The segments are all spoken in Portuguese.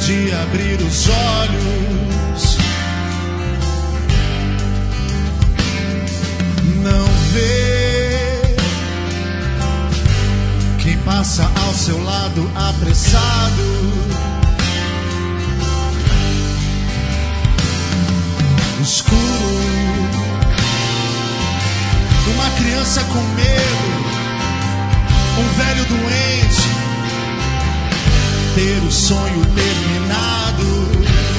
de abrir os olhos, não vê quem passa ao seu lado apressado, escuro, uma criança com medo, um velho doente, ter o sonho terminado.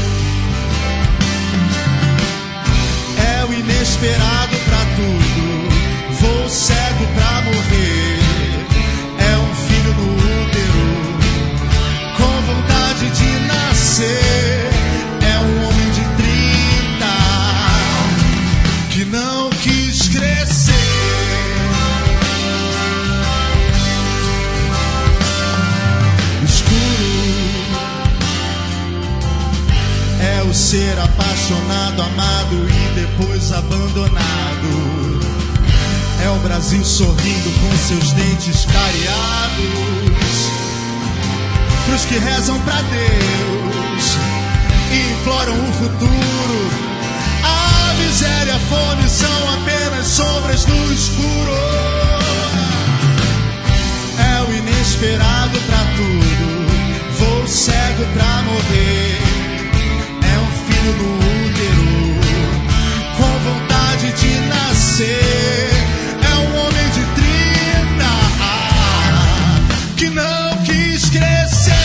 É o inesperado pra tudo, vou cego pra morrer. É um filho no útero, com vontade de nascer. É um homem de 30 que não quis crescer. É o ser apaixonado, amado e depois abandonado. É o Brasil sorrindo com seus dentes cariados, pros que rezam pra Deus e imploram o futuro. A miséria e a fome são apenas sombras no escuro. É o inesperado pra tudo, vou cego pra morrer. No útero, com vontade de nascer. É um homem de 30 que não quis crescer.